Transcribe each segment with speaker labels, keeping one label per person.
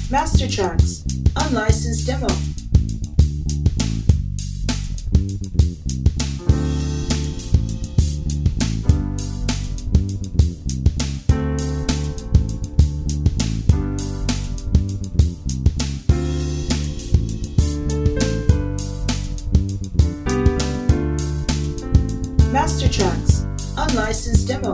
Speaker 1: Master Tracks, unlicensed demo. Master Tracks, unlicensed demo.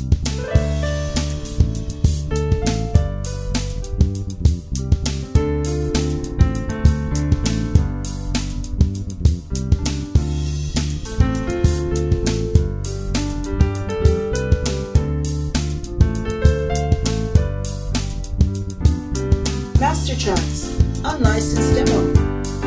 Speaker 1: Master Tracks, unlicensed demo.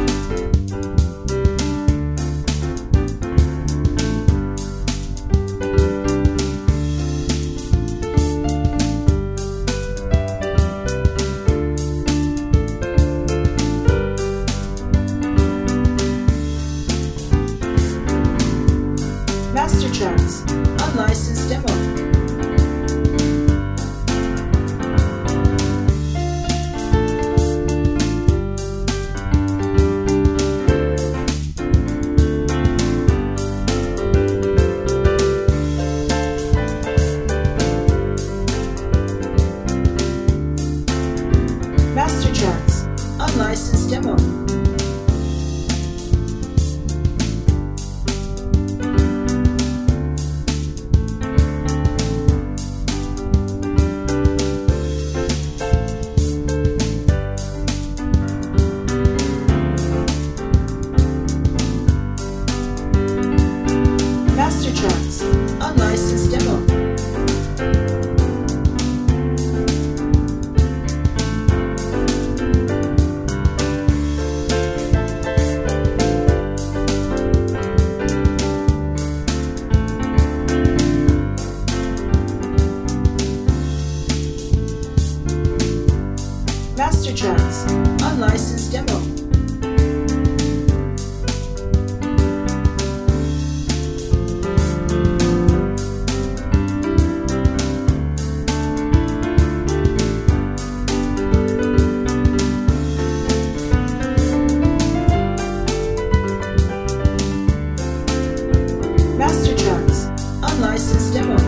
Speaker 1: Master Tracks, unlicensed demo. Master Tracks, unlicensed demo. Master Tracks, unlicensed demo. Master Tracks, unlicensed demo. Master Tracks, unlicensed demo.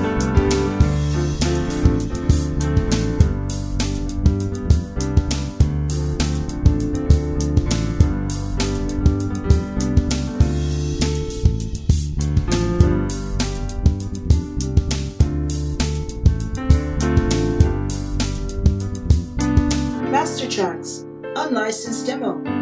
Speaker 1: Master Tracks, unlicensed demo.